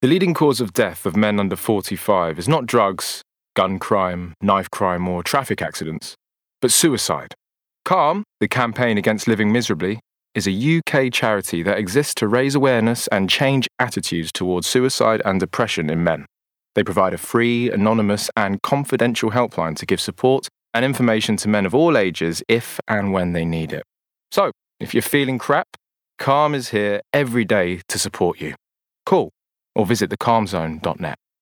The leading cause of death of men under 45 is not drugs, gun crime, knife crime, or traffic accidents, but suicide. Calm, the campaign against living miserably, is a UK charity that exists to raise awareness and change attitudes towards suicide and depression in men. They provide a free, anonymous, and confidential helpline to give support and information to men of all ages if and when they need it. So, if you're feeling crap, Calm is here every day to support you. Call or visit thecalmzone.net.